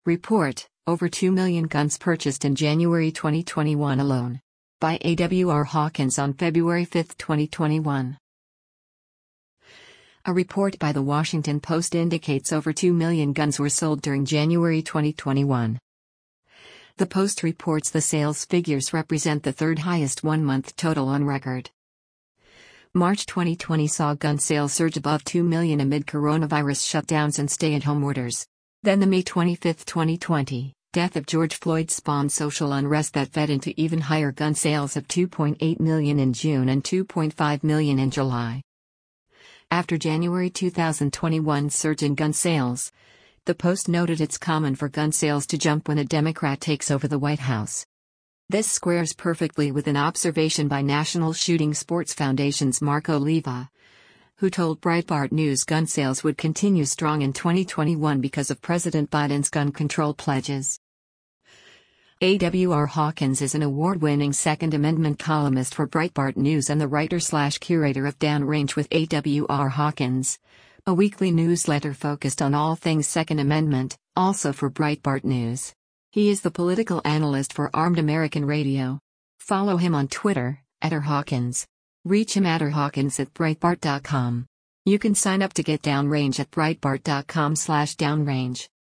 Report, over 2 million guns purchased in January 2021 alone. By A.W.R. Hawkins on February 5, 2021. A report by The Washington Post indicates over 2 million guns were sold during January 2021. The Post reports the sales figures represent the third highest one-month total on record. March 2020 saw gun sales surge above 2 million amid coronavirus shutdowns and stay-at-home orders. Then the May 25, 2020, death of George Floyd spawned social unrest that fed into even higher gun sales of 2.8 million in June and 2.5 million in July. After January 2021 surge in gun sales, the Post noted it's common for gun sales to jump when a Democrat takes over the White House. This squares perfectly with an observation by National Shooting Sports Foundation's Mark Oliva, who told Breitbart News gun sales would continue strong in 2021 because of President Biden's gun control pledges. A.W.R. Hawkins is an award-winning Second Amendment columnist for Breitbart News and the writer/curator of Downrange with A.W.R. Hawkins, a weekly newsletter focused on all things Second Amendment, also for Breitbart News. He is the political analyst for Armed American Radio. Follow him on Twitter, @RHawkins. Reach him @RHawkins@Breitbart.com. You can sign up to get Downrange at Breitbart.com/Downrange.